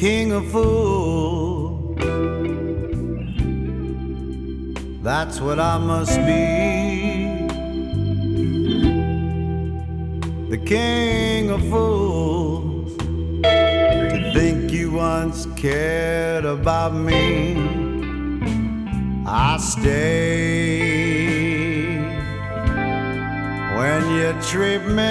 king of fools. That's what I must be, the king of fools. To think you once cared about me, I stayed when you tripped me